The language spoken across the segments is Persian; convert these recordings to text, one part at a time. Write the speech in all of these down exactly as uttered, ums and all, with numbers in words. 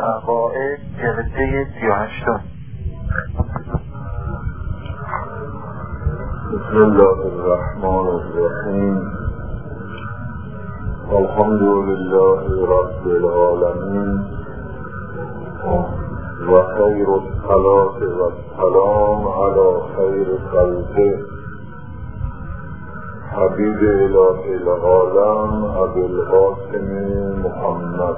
قواعد جلسه سی و هشتم. بسم الله الرحمن الرحیم. الحمد لله رب العالمین و خیر الصلاة و السلام علی خیر خلقه حبیب اله العالم ابی القاسم محمد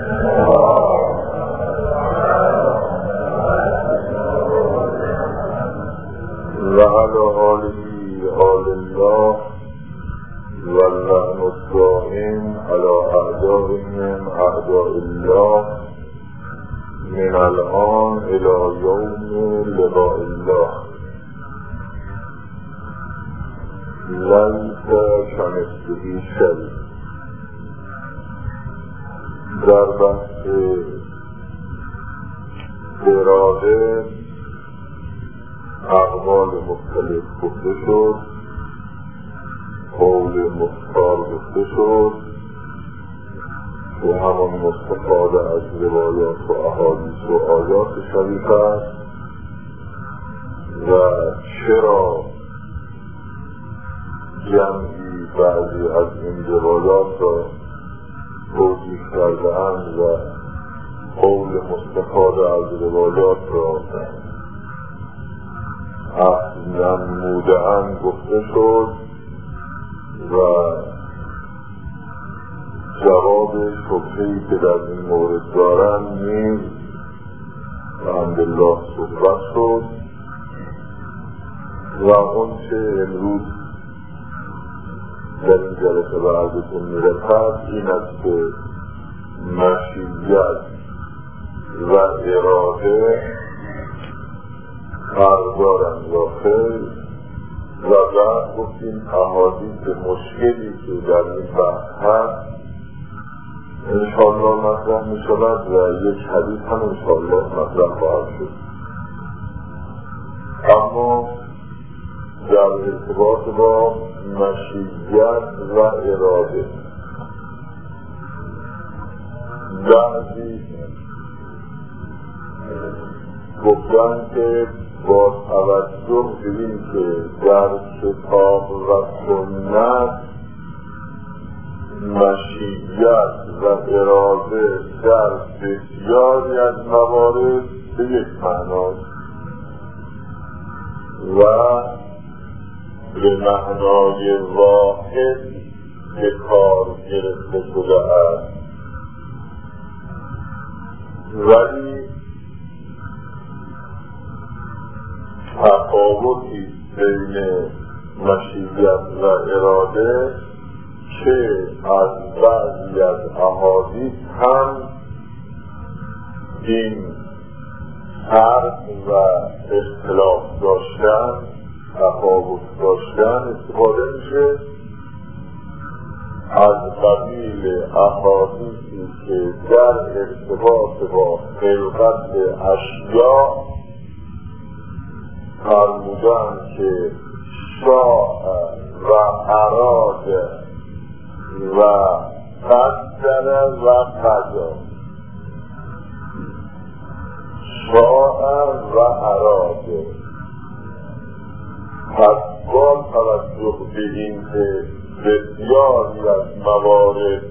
و علی آله آل الله و اللعن الدائم علی اعدائهم اعداء الله من الان الى یوم لقاء الله. لیس کمثله شیء. در بحث اراده اقوال مختلف گفته شد، قول مختار گفته شد که همان مستفاده از روایات و احادیث و آیات شریف است و چرا جمعی بعضی از این روایات را توضیح کرده‌اند و قول مستفاده از روایات را اخذ نموده‌اند گفته شد و جواب شبهه‌ای که در این مورد دارند نیز الحمدلله صحبت شد و اون چه امروز در این جلسه به عرضتون می‌رسد این است که مشیت و اراده فرق دارند یا خیر و بعد گفتیم احادیث مشکلی که در این بحث هست انشاءالله مطرح می شود و یک حدیث هم انشاءالله مطرح خواهد شد. اما در ارتباط با مشیت و اراده بعضی گفتن که با توجه به این که در کتاب و سنت مشیت و اراده در بسیاری از موارد به یک معناست و به معنای واحد به کار گرفته شده است، ولی تفاوتی بین مشیت و اراده که از بعضی از احادیث هم این فرق و اختلاف داشتن تفاوت داشتن استفاده میشه از قبیل احادیثی که در ارتباط با خلقت اشیاء فرمودن که شاء و اراد و قدر و قضا. شاء و اراد پس با توجه به این که بسیاری از موارد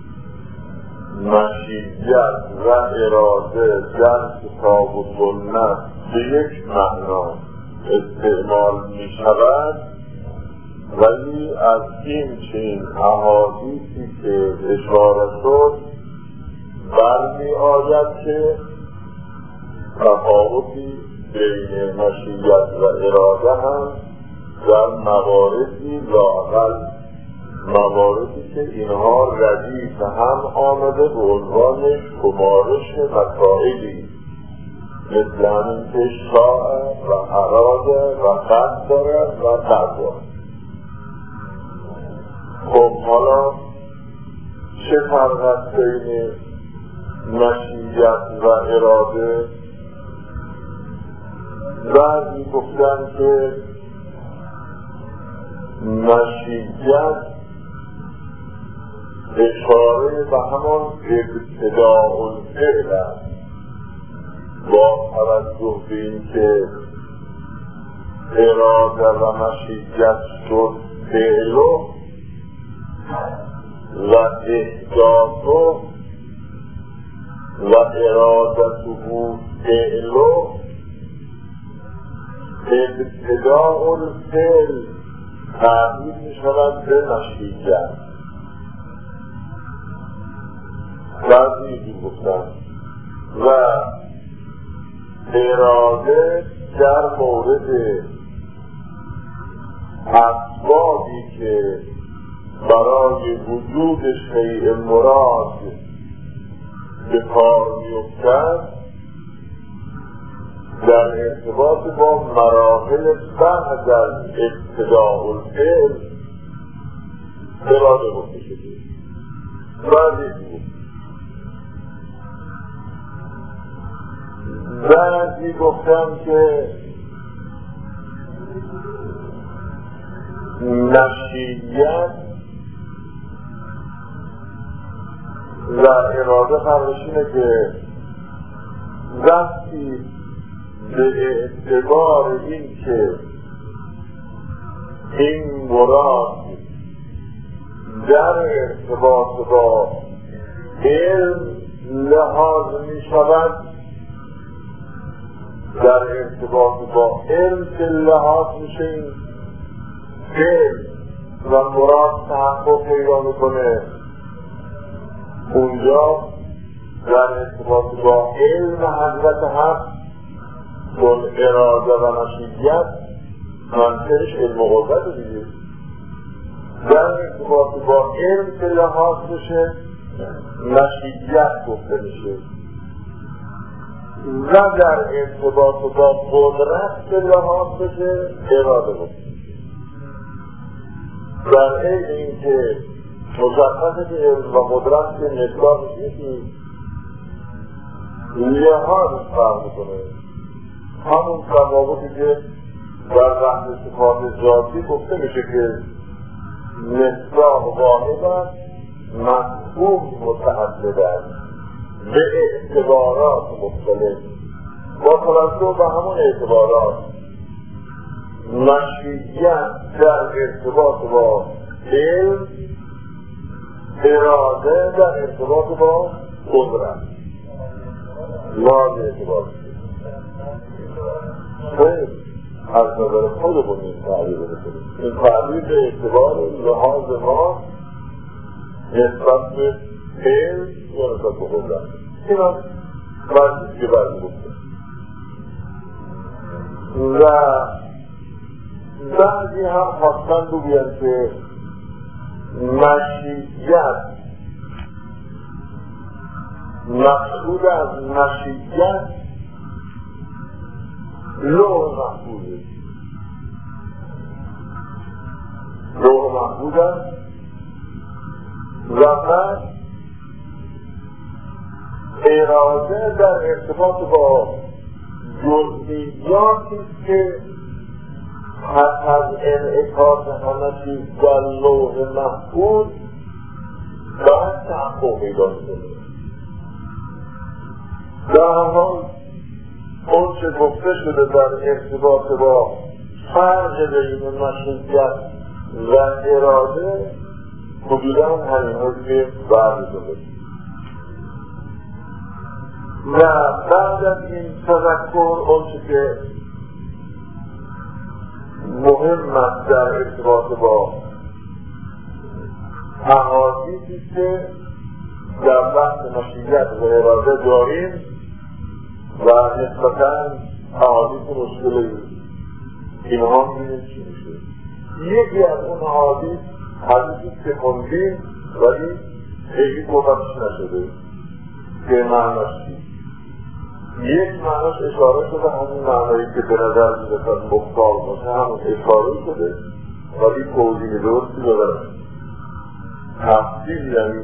مشیت و اراده در کتاب و سنت به یک معنا استعمال می شود، ولی از این چنین احادیثی که اشاره شد برمی آید که تفاوتی بین مشیت و اراده هم در مواردی لااقل مواردی که اینها ردیف هم آمده به عنوان شمارش مسائلی مثل همین که شاء و اراد و قدر و قضا. خب حالا چه فرق است بین مشیت و اراده؟ بعضی گفتن که مشیت اشاره به همان ابتداء الفعل است با توجه به این که اراده و مشیت شد فعلو و احداثو و ارادته فعلو ابتداء الفعل تعبیر می شود به مشیت. بعضی گفتن و اراده در مورد اسبابی که برای وجود شیء مراد به کار می‌افتد در ارتباط با مراحل بعد از ابتداء الفعل اراده گفته شده. بعضی بعضی گفتم که مشیت و اراده فرقشینه که وقتی به اعتبار این که این مراد در ارتباط با علم لحاظ می شود، در ارتباط با علم که لحاظ میشه این علم و مراد تحقق پیدا میکنه، اونجا در ارتباط با علم حضرت حق چون اراده و مشیت منطقش علم و قدرت دیگه، در ارتباط با علم که لحاظ میشه مشیت گفته میشه و در ارتباط با قدرت که لحاظ بشه اراده بشه. در این این که مشخصه که علم و قدرت که نسبت نیستی لحاظ فرق میکنه. همون تفاوتی که در بحث صفات ذاتی گفته میشه که نسبت واحد مفهوم متعدد است به اعتبارات مختلف با توجه به همون اعتبارات. مشیت در ارتباط با علم، اراده در ارتباط با قدرت لحاظ اعتبار خیلی از نظر خودمون این تعبیر بکنیم. این تعبیر به اعتبار لحاظ ما نسبت به علم یا نسبت به قدرت این هم مرزی که برمی بکنیم. و بعضی هم خواستن بگوین که مشیت مقصود از مشیت لوح محفوظه. لوح محفوظ است و بعد اراده در ارتباط با جزئیاتی که پس از انعکاس همه چیز در لوح محفوظ باید تحقق پیدا می‌کنه. در هر حال اون چه گفته شده در ارتباط با فرق بین مشیت و اراده حدودا همین هایی که برمی‌داره. و بعد از این تذکر اون چه که مهم است در ارتباط با احادیثی که در بحث مشیت و اراده داریم و نسبتاً احادیث مشکلی اینها می‌بینیم چی میشه. یکی از اون احادیث حدیثی که خوندیم ولی خیلی توضیح نشده که معناش چیست. یک معناش اشاره شده همون معنایی که به نظر می‌رسد مختار باشه همون اشاره شده ولی توضیح درستی دادن تفصیل یعنی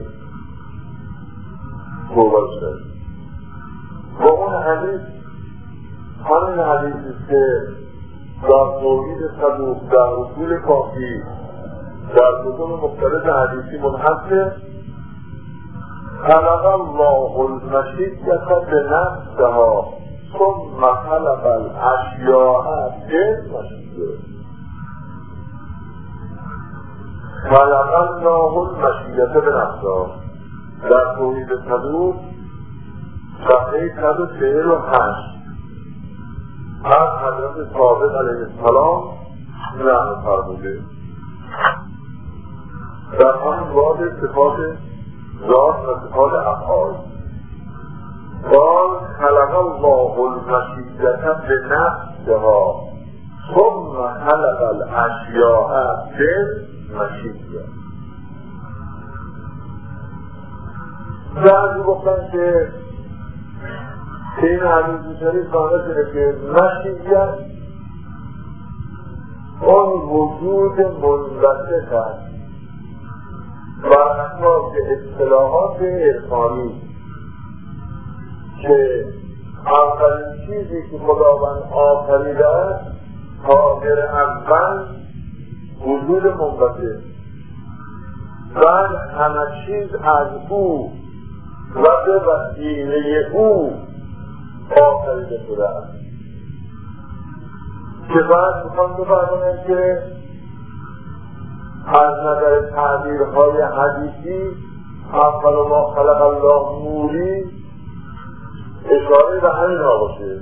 توضیح شده. با اون حدیث همین حدیثی که در توحید صدوق در اصول کافی در کتب مختلف حدیثی منحصر خلق الله المشیت بنفسها ثم خلق الاشیاء بالمشیه. خلق الله المشیه بنفسه. در توحید صدور صفحه صد و چهل و هشت از حضرت صادق علیه السلام نقل فرموده در همین باب صفات ذات و صفات افعال. قال خلق الله المشیة بنفسها ثم خلق الاشیاء بالمشیة. بعضی گفتن که این حدیث شریف معنی شده که مشیت اون وجود منبثق است بر اساس اصطلاحات عرفانی که اولین چیزی که خداوند آفریده است حاضر اول وجود منبثق، بعد همه چیز از او و به وسیله او آفریده شده است. که بعد میخوام بفرمایند که از نظر تعبیرهای حدیثی اول ما خلق الله نوری اشاره به همین باشه.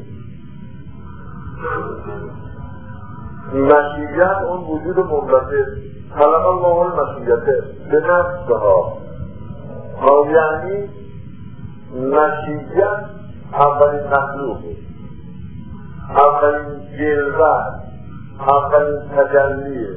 مشیت اون وجود منبثق، خلق الله المشیت به نفسها، یعنی مشیت اولین مخلوقه، اولین جلوه، اولین تجلیه.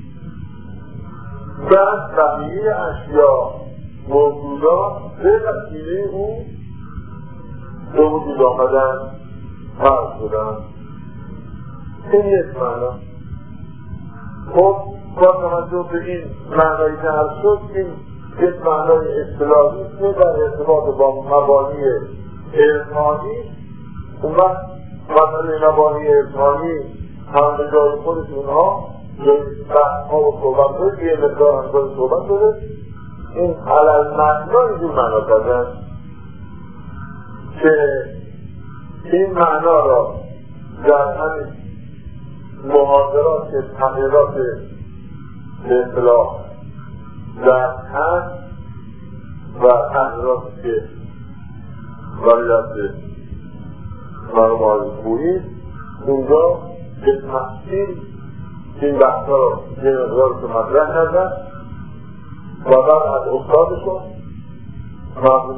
بعد بقیه اشیا موجودات به وسیله او به وجود آمدن، فرق شدن. این یک معنا. خب با توجه به این معنایی که هر شد، این یک معنای اصطلاحی که در ارتباط با مبانی عرفانی اون وقت مسئله مبانی عرفانی هم به جای خودش اونها یک بحث ها و صحبت شد که یه مقدار هم باید صحبت شده. این علل معنا اینجور معنا کردن که این معنا را در همین محاضرات تغییرات به اصطلاح در هست و تغییرات که ولیت مرموم آقای خویی اونجا به تفصیل این بحث ها را یه مقدار که مطرح کردن و بعد از استادشون مرموم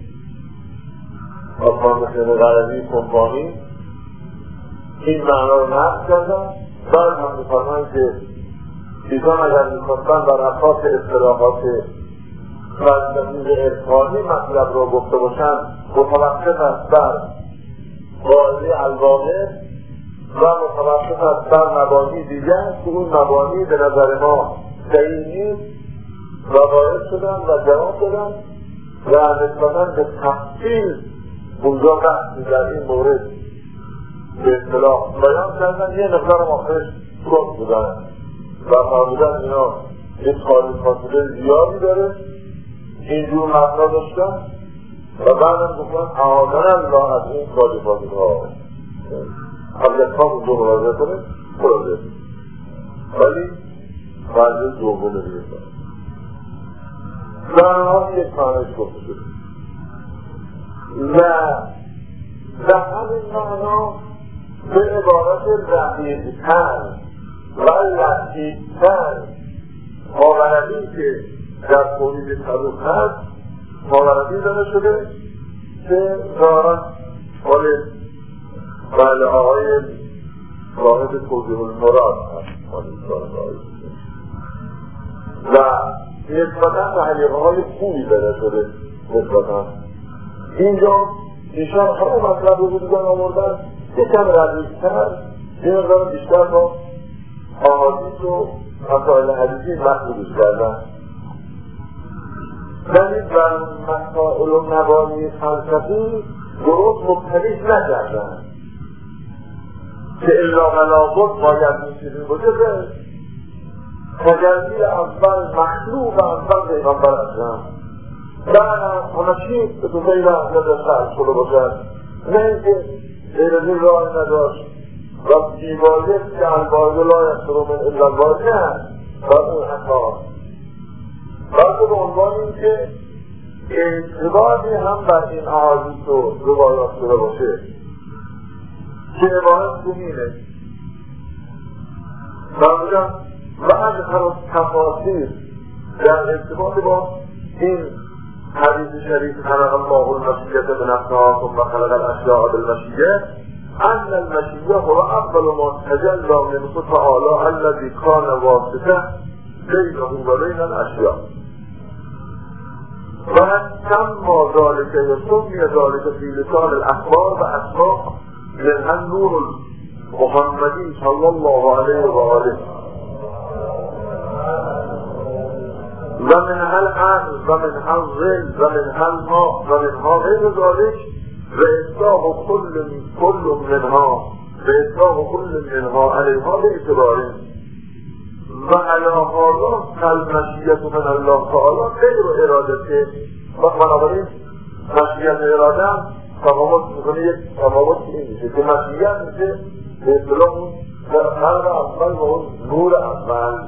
آقای حسین قرنی کمپانی این معنا رو نقل کردن. بعد هم می‌فرمایند که ایشان اگر می‌خواستن بر اساس اصطلاحات فلسفی عرفانی مطلب را گفته باشند متوقف است بر قاعده الواقع و متوقف است بر مبانی دیگر که اون مبانی به نظر ما صحیح نیست و وارد شدن و جواب دادن و نسبتاً به تفصیل اونجا بحثی در این مورد به اصطلاح بیان کردن. یه مقدار آخرش گفت بودن و فرمودن اینا یک خالی فاصله زیادی داره اینجور مطرح داشتن و بعدم گفتن اعاذنا الله از این خالی فاصله ها حضرت ها اونجا مراجعه کنه مراجعه ولی فرض دوم نمیدن در حال یک معنیش گفته شده و در همین معنا به عبارت رقیق‌تر و لطیف‌تر ماوردی که در تولید صدوق هست ماوردی داده شده که ظاهراً حال بله آقای صاحب توضیح المراد هست و نسبتاً به حقیقه های خوبی داده شده. نسبتاً اینجا ایشان همه مطلب رو بودن آوردن یکم ردیفتر یه مقدار بیشتر با احادیث و مسائل حدیثی مخلوط کردن ولی بر مسائل و مبانی فلسفی درست مبتلیش نکردن که الا بلابد باید میشیدین باشه که تجلی اول مخلوق اول پیغمبر اکرم بعد همه چیز به تو غیر احمد خرد شده باشد نه اینکه غیر از این راه نداشت و بیبایست که الباده لا یخسر من الا الباده و اون حکار بلکه به عنوان این که اعتباری هم بر این احادیث و روایات شده باشه که عبارت زمینه فرمودن و اظهر تفاصیل در ارتباط با این حدیث شریف خلق الله المشیة بنفسها ثم خلق الاشیاء بالمشیة ان المشیة هو اول ما تجلی منه تعالی الذی کان واسطه بینه و بین الاشیاء و سمى ذلك يسمي ذلك في لسان الاخبار و اسماء من النور المحمدی صلی الله علیه و آله و منها العقل و منها الظل و منها الماء و منها غیر ذلك و اطلاق كل كل منها و اطلاق كل منها علیها باعتباره و علی هذا فالمشیة من الله تعالی غیر ارادته و بنابراین مشیت اراده تمامت میکنه یک تمامت این میشه که مشیت میشه به اصطلاح اون خلق اول و اون نور اول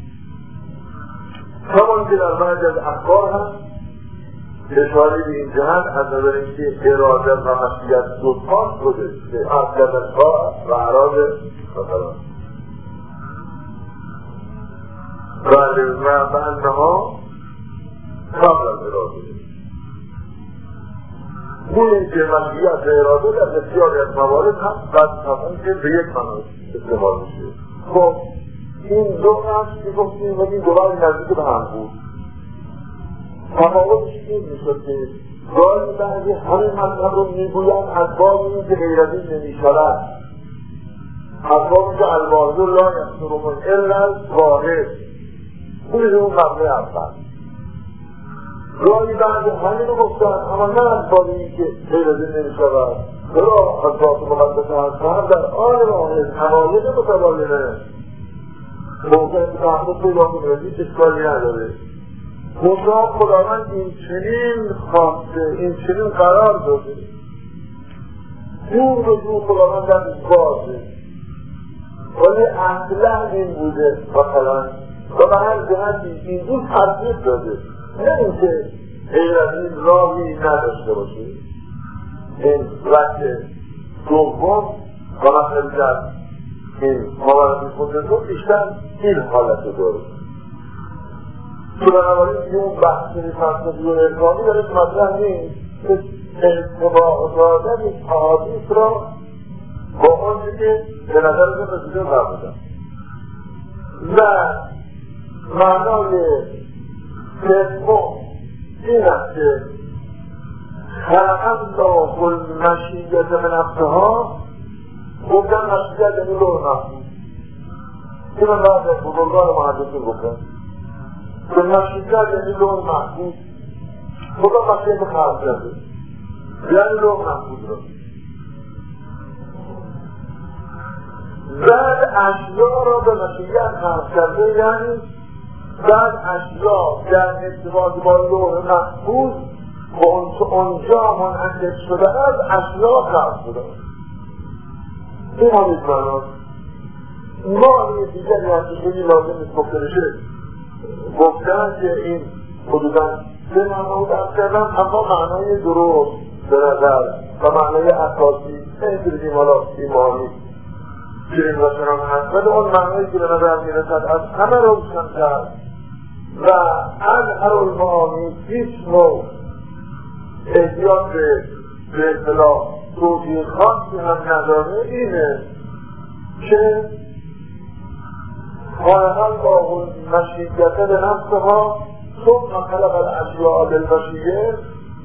همان که در بعض از اخبار هم اشاره به این جهت از نظر اینکه اراده و مشیت دوتان شده که اصل الطاعه و اراده مثلا و و انها قبل اراده این که مشیت اراده در بسیاری از موارد هم بعد تفاهم که به یک معنی استعمال میشه. خب این دو قصد که گفتیم و این دوباره نزدیک به هم بود تفاوتش این میشد که گاهی بعضی همین مطلب رو میگویند از باب این که غیر از این نمیشود از باب که الواحد لا یخسر من الا الواحد اون اون مبنی اول گاهی بعضی همین رو گفتن اما نه از باب این که غیر از این نمیشود برا از ذات مقدسه هستن در آن واحد حوالد متبالینه موقع که تحمل پیدا کنه هیچ اشکالی نداره مطلق خداوند این چنین خواسته این چنین قرار داده دور به دور خداوند در بازه ولی اصلا این بوده مثلا و به هر جهتی این دو ترتیب داده نه اینکه غیر از این راهی نداشته باشه این وقت دوم و مثل در این مواردی خونده دو بیشتر این حالت داره که بنابراین که اون بحثی فلسفی و ارکانی داره که مطرح نیست که اتباع دادن این احادیث را با آنچه که به نظرشون رسیده فرمودن و معنای سوم این است که خلق الله المشیة بنفسها گفتن مشیت یعنی لوح محفوظ این من بعد از بزرگان محدثین گفتن که مشیت یعنی لوح محفوظ خدا مشیت خلق کرده یعنی لوح محفوظ را بعد اشیا را به مشیت خلق کرده یعنی بعد اشیا در ارتباط با لوح محفوظ و اونجا منعکس شده از اشیا خلق شده این هم این معناست ما یه دیگری هستی که این لازم نیست گفته بشه گفتن که این حدودا سه معنا رو درست کردن اما معنای درست به نظر و معنای اساسی نمیتونیم حالا ایمانی چنین و چنان هست ولی اون معنایی که به نظر میرسد از همه روشن کرد و از هر المعانی هیچ نوع احتیاط به اطلاع توجیه خاصی هم نداره اینه که خلق الله المشیة بنفسها ثم خلق الاشیاء بالمشیة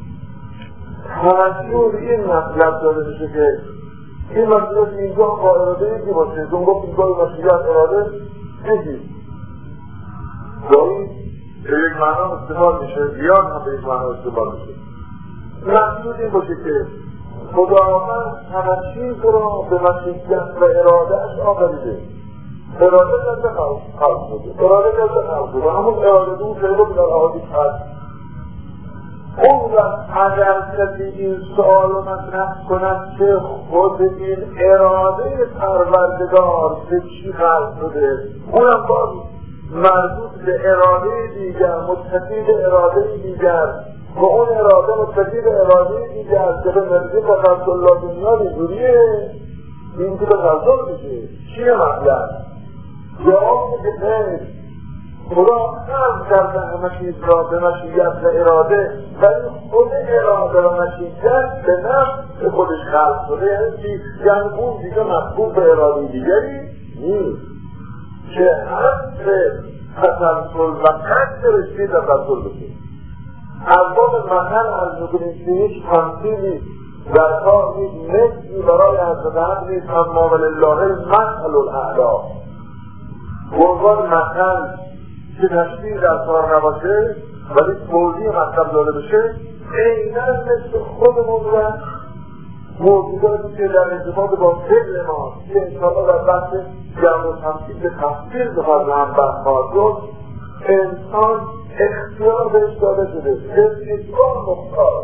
توجه این مطلب داده میشه که این مطلب اینجا با اراده یکی باشه چون گفت اینجا مشیت اراده یکی گاهی به یک معنا استعمال میشه بیان هم به یک معنا استعمال میشه مقصود این باشه که خداوند همه چیز را به مشیت و ارادهش آفریده اراده دست خلق بوده اراده دست خلق بوده همون اراده دون شده که در احادیث هست اون وقت اگر کسی این سوال رو مطرح کند که خود این اراده پروردگار به چی خلق شده، اونم باز مربوط به اراده دیگر، متکی به اراده دیگر و اون اراده متکی به اراده دیگر که به مرزی تفضل الله دنیا اینجوریه، این که به تفضل میشه چیه مطلب؟ جواب میگه خیر، خدا خلق کرده همه چیز را به مشیت و اراده، ولی خود اراده و مشیت به نفس به خودش خلق شده، یعنی اون دیگه مطبوع به اراده دیگری نیست که حد تسلسل و قد رشته تسلسل بشه. از باب مثل از میکنیم که هیچ تمثیلی در کار نیست، مثلی برای حضرت حق نیست، اما ولله المثل الاعلی. عنوان مثل که تشبیه در کار نباشه ولی توضیح مطلب داده بشه، عیناً مثل خودمون را موجوداتی که در ارتباط با فعل ما که انشاءالله در بحث جمع و تمثیل به تفصیل بخواد هم برخواهد شد، انسان اختیار بهش داده شده، اختیار مختار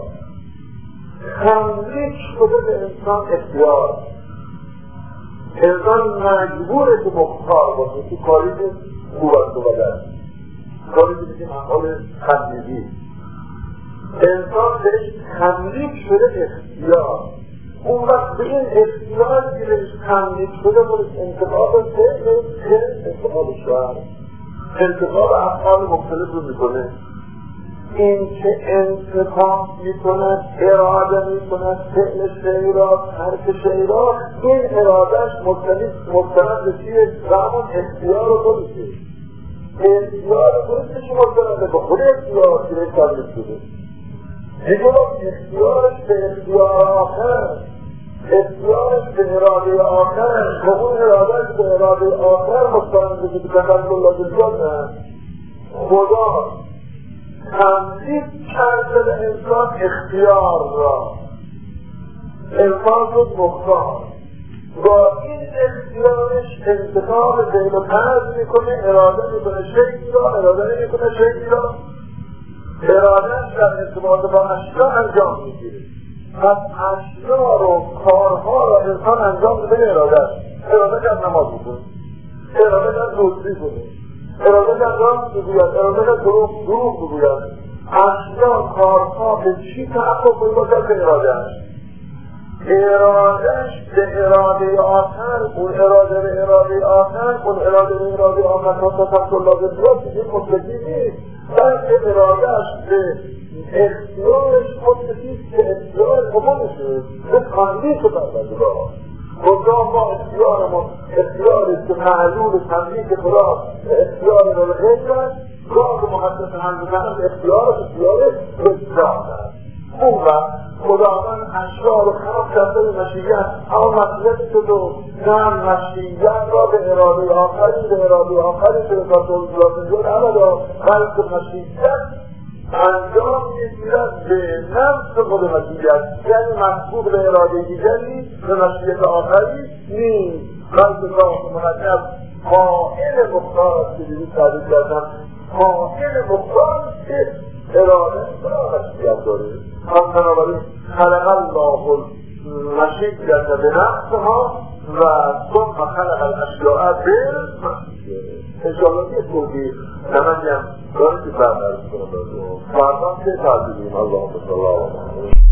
تملیک شده به انسان اختیار. انسان مجبوره که مختار باشه تو کاری که خوب است و بدن، کاری که بگیم احوال تملیکی. انسان بهش تملیک شده اختیار. اون وقت به این اختیار که بهش تملیک شده بودش انتخاب فعل که انتخاب شهر، انتخاب افعال مختلف رو میکنه. این که انتخاب میکند، اراده میکند، فعل شیء را، ترک شیء را، این ارادهش مستند به چیه؟ و همون اختیار خودشه. اختیار خودش مستند به خود اختیار که بهش تملیک شده. دیگه اختیارش به اختیار آخر، اختیارش به اراده آخر، و اون ارادهش به اراده آخر مستند به که تقدم الله دنیا. خدا تملیک کرده به انسان اختیار را، انسان شد مختار، با این اختیارش انتخاب بین و طرز میکنه، اراده میکنه شکلی را، اراده نمیکنه شکلی را، ارادهش در ارتباط با اشیا انجام میگیره. پس اشیا رو، کارها را انسان انجام بده ارادهش، اراده در نماز میکنه، اراده در روزی کنه، اراده در راست بگوید، اراده در دروغ دروغ بگوید. اشیا کارها به چی تحقق کنی باشد به ارادهش، ارادهش به اراده آخر، اون اراده به اراده آخر، اون اراده به اراده آخر تا تفضل الله دنیا چیزی مطلقی نیست، بلکه ارادهش به اختیارش مطلقی که اختیار خودشه به تملیک پروردگار. خدا ما اختیارمون اختیاریست که معلول تملیک خدا اختیار رو غیر است، گاه محدث همزمان اختیار اختیار اختیار است. اون وقت خداوند اشیا رو خلق کرده به مشیت، اما مشیت شد و نه مشیت را به اراده آخری به اراده آخری که به تطور جلاتنجور عمدا، بلکه مشیت انجام میگیرد به نفس خود مشیت، یعنی مطبوع به اراده دیگری به مشیت آخری نیست، بلکه ذات منجب قائل مختار است که دیدی تعریف کردم، قائل مختار است که اراده را مشیت داره. هم بنابراین خلق الله المشیت به نفسها و ثم خلق الاشیاء بالمشیت. انشاءالله یه توضیح من هم داری که برنرس کنم فردا که تعذیبیم. اللهم صلی الله علیه و سلم.